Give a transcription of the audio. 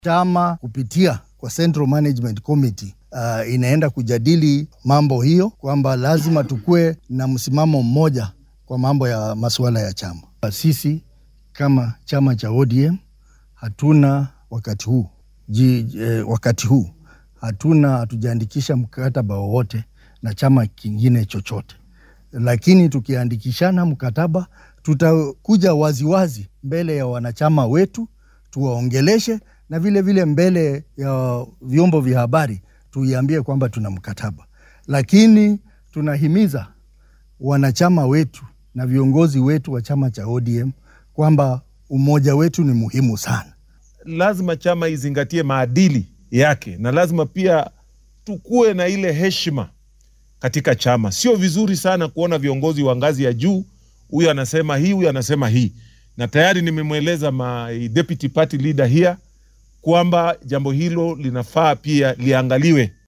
Chama kupitia kwa Central Management Committee inaenda kujadili mambo hiyo, kwamba lazima tukue na msimamo mmoja kwa mambo ya masuala ya chama. Sisi kama chama cha ODM hatuna wakati huu hatujaandikisha mkataba wowote na chama kingine chochote. Lakini tukiandikishana mkataba, tutakuja waziwazi mbele ya wanachama wetu, tuwaongeleshe, na vile vile mbele ya vyombo vya habari tuiambie kwamba tuna mkataba. Lakini tunahimiza wanachama wetu na viongozi wetu wa chama cha ODM kwamba umoja wetu ni muhimu sana. Lazima chama izingatie maadili yake, na lazima pia tukue na ile heshima katika chama. Sio vizuri sana kuona viongozi wa ngazi ya juu, huyu anasema hii, huyu anasema hii. Na tayari nimemweleza my deputy party leader here kwamba jambo hilo linafaa pia liangaliwe.